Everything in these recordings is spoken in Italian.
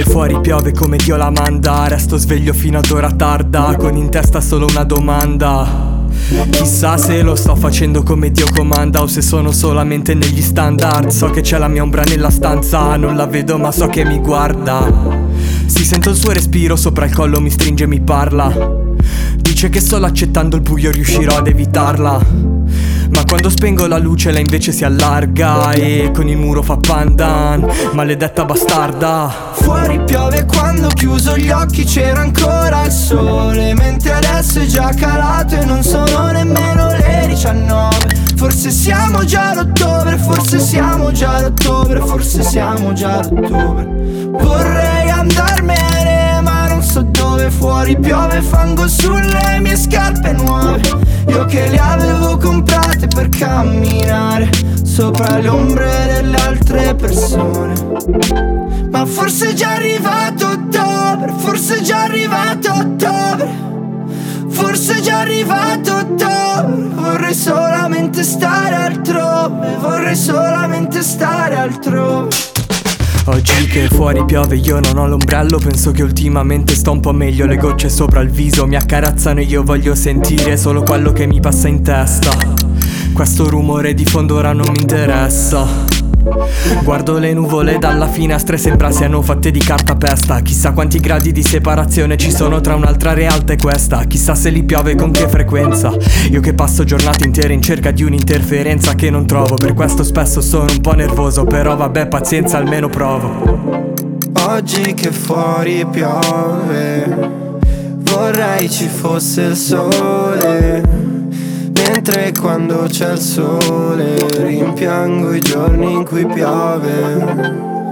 fuori piove come Dio la manda. Resto sveglio fino ad ora tarda, con in testa solo una domanda. Chissà se lo sto facendo come Dio comanda o se sono solamente negli standard. So che c'è la mia ombra nella stanza, non la vedo ma so che mi guarda. Si sento il suo respiro sopra il collo, mi stringe e mi parla. Dice che solo accettando il buio riuscirò ad evitarla. Ma quando spengo la luce lei invece si allarga e con il muro fa pandan, maledetta bastarda. Fuori piove quando ho chiuso gli occhi c'era ancora il sole, mentre adesso è già calato e non sono nemmeno le 19. Forse siamo già ad ottobre, forse siamo già ad ottobre, forse siamo già ad ottobre. Vorrei andarmene ma non so dove, fuori piove fango sulle mie scarpe nuove. Io che le avevo comprate per camminare sopra le ombre delle altre persone. Ma forse è già arrivato ottobre, forse è già arrivato ottobre, forse è già arrivato ottobre. Vorrei solamente stare altrove, vorrei solamente stare altrove. Oggi che fuori piove io non ho l'ombrello, penso che ultimamente sto un po' meglio. Le gocce sopra il viso mi accarezzano e io voglio sentire solo quello che mi passa in testa. Questo rumore di fondo ora non mi interessa. Guardo le nuvole dalla finestra e sembra siano fatte di cartapesta. Chissà quanti gradi di separazione ci sono tra un'altra realtà e questa. Chissà se li piove con che frequenza. Io che passo giornate intere in cerca di un'interferenza che non trovo. Per questo spesso sono un po' nervoso, però vabbè pazienza almeno provo. Oggi che fuori piove vorrei ci fosse il sole, mentre quando c'è il sole rimpiango i giorni in cui piove.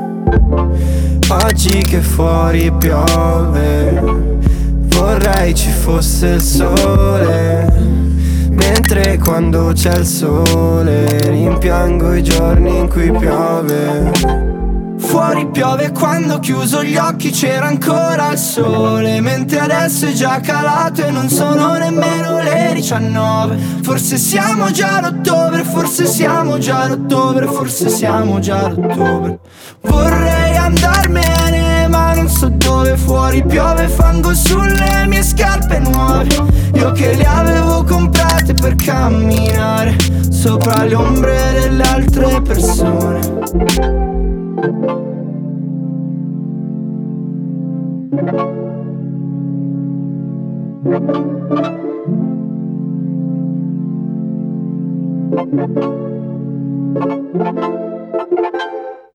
Oggi che fuori piove vorrei ci fosse il sole, mentre quando c'è il sole rimpiango i giorni in cui piove. Fuori piove quando ho chiuso gli occhi c'era ancora il sole, mentre adesso è già calato e non sono nemmeno le 19. Forse siamo già ad ottobre, forse siamo già ad ottobre, forse siamo già ad ottobre. Vorrei andarmene ma non so dove, fuori piove fango sulle mie scarpe nuove. Io che le avevo comprate per camminare sopra le ombre delle altre persone. Thank you.